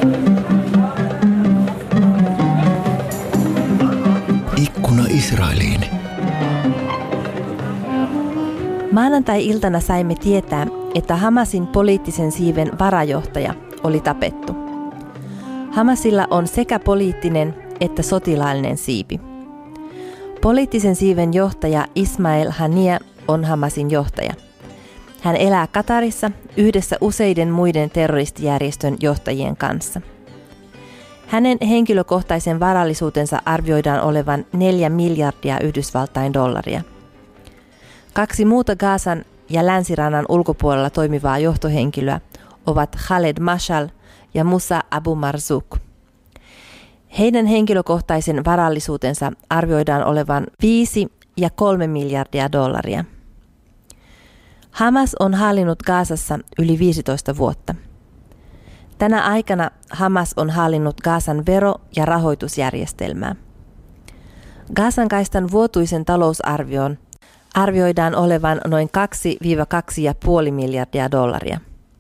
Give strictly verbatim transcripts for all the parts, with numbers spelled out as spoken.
Ikkuna Israeliin. Maanantai-iltana saimme tietää, että Hamasin poliittisen siiven varajohtaja oli tapettu. Hamasilla on sekä poliittinen että sotilaallinen siipi. Poliittisen siiven johtaja Ismail Hania on Hamasin johtaja. Hän elää Katarissa yhdessä useiden muiden terroristijärjestön johtajien kanssa. Hänen henkilökohtaisen varallisuutensa arvioidaan olevan neljä miljardia Yhdysvaltain dollaria. Kaksi muuta Gazan ja Länsirannan ulkopuolella toimivaa johtohenkilöä ovat Khaled Mashal ja Musa Abu Marzouk. Heidän henkilökohtaisen varallisuutensa arvioidaan olevan viisi ja kolme miljardia dollaria. Hamas on hallinnut Gazassa yli viisitoista vuotta. Tänä aikana Hamas on hallinnut Gazan vero- ja rahoitusjärjestelmää. Gazan kaistan vuotuisen talousarvion arvioidaan olevan noin kaksi kaksi pilkku viisi miljardia dollaria.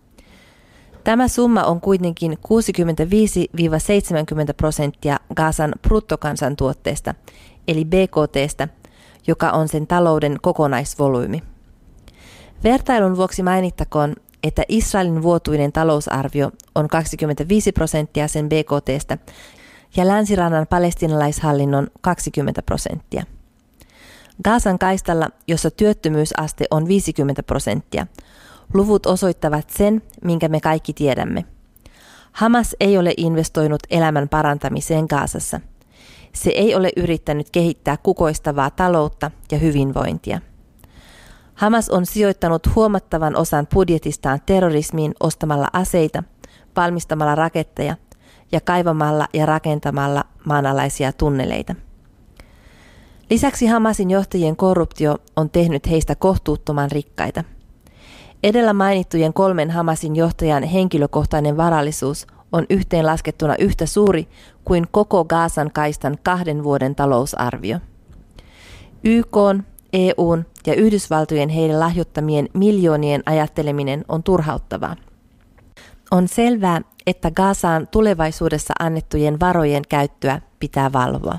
Tämä summa on kuitenkin kuusikymmentäviisi seitsemänkymmentä prosenttia Gazan bruttokansantuotteesta, eli B K T:stä, joka on sen talouden kokonaisvolyymi. Vertailun vuoksi mainittakoon, että Israelin vuotuinen talousarvio on kaksikymmentäviisi prosenttia sen B K T:stä ja Länsirannan palestiinalaishallinnon kaksikymmentä prosenttia. Gazan kaistalla, jossa työttömyysaste on viisikymmentä prosenttia, luvut osoittavat sen, minkä me kaikki tiedämme. Hamas ei ole investoinut elämän parantamiseen Gazassa. Se ei ole yrittänyt kehittää kukoistavaa taloutta ja hyvinvointia. Hamas on sijoittanut huomattavan osan budjetistaan terrorismiin ostamalla aseita, valmistamalla raketteja ja kaivamalla ja rakentamalla maanalaisia tunneleita. Lisäksi Hamasin johtajien korruptio on tehnyt heistä kohtuuttoman rikkaita. Edellä mainittujen kolmen Hamasin johtajan henkilökohtainen varallisuus on yhteenlaskettuna yhtä suuri kuin koko Gazan kaistan kahden vuoden talousarvio. Y K:n, E U:n ja Yhdysvaltojen heille lahjoittamien miljoonien ajatteleminen on turhauttavaa. On selvää, että Gazaan tulevaisuudessa annettujen varojen käyttöä pitää valvoa.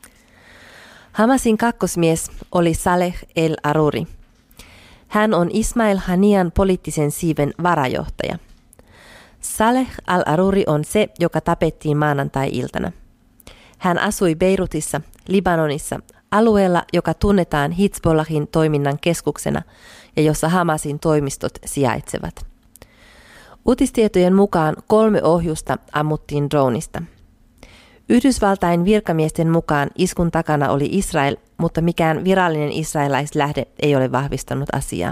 Hamasin kakkosmies oli Saleh el-Aruri. Hän on Ismail Hanian poliittisen siiven varajohtaja. Saleh al-Aruri on se, joka tapettiin maanantai-iltana. Hän asui Beirutissa, Libanonissa, alueella, joka tunnetaan Hizbollahin toiminnan keskuksena ja jossa Hamasin toimistot sijaitsevat. Uutistietojen mukaan kolme ohjusta ammuttiin dronista. Yhdysvaltain virkamiesten mukaan iskun takana oli Israel, mutta mikään virallinen israelaislähde ei ole vahvistanut asiaa.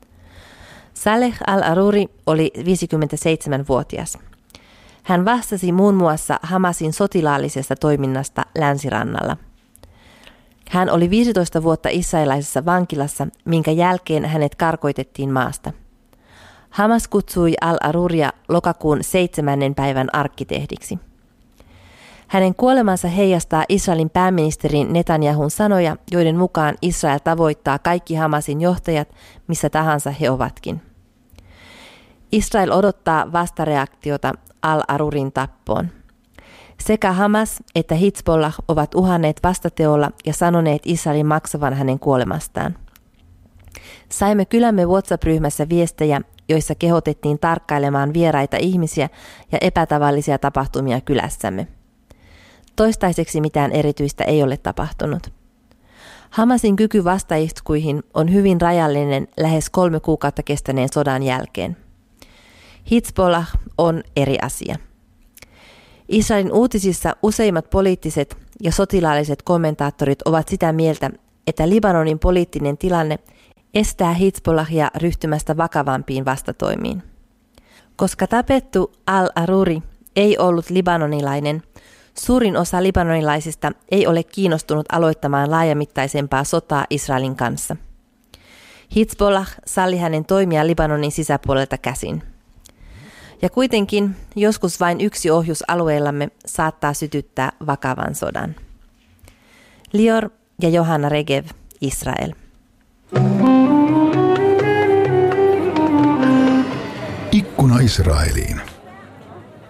Saleh al-Aruri oli viisikymmentäseitsemänvuotias. Hän vastasi muun muassa Hamasin sotilaallisesta toiminnasta Länsirannalla. Hän oli viisitoista vuotta israelaisessa vankilassa, minkä jälkeen hänet karkoitettiin maasta. Hamas kutsui al-Aruria lokakuun seitsemännen päivän arkkitehdiksi. Hänen kuolemansa heijastaa Israelin pääministerin Netanyahun sanoja, joiden mukaan Israel tavoittaa kaikki Hamasin johtajat, missä tahansa he ovatkin. Israel odottaa vastareaktiota al-Arurin tappoon. Sekä Hamas että Hizbollah ovat uhanneet vastateolla ja sanoneet Israelin maksavan hänen kuolemastaan. Saimme kylämme WhatsApp-ryhmässä viestejä, joissa kehotettiin tarkkailemaan vieraita ihmisiä ja epätavallisia tapahtumia kylässämme. Toistaiseksi mitään erityistä ei ole tapahtunut. Hamasin kyky vastaiskuihin on hyvin rajallinen lähes kolme kuukautta kestäneen sodan jälkeen. Hizbollah on eri asia. Israelin uutisissa useimmat poliittiset ja sotilaalliset kommentaattorit ovat sitä mieltä, että Libanonin poliittinen tilanne estää Hizbollahia ryhtymästä vakavampiin vastatoimiin. Koska tapettu al-Aruri ei ollut libanonilainen, suurin osa libanonilaisista ei ole kiinnostunut aloittamaan laajamittaisempaa sotaa Israelin kanssa. Hizbollah salli hänen toimia Libanonin sisäpuolelta käsin. Ja kuitenkin joskus vain yksi ohjus alueellamme saattaa sytyttää vakavan sodan. Lior ja Johanna Regev, Israel. Ikkuna Israeliin.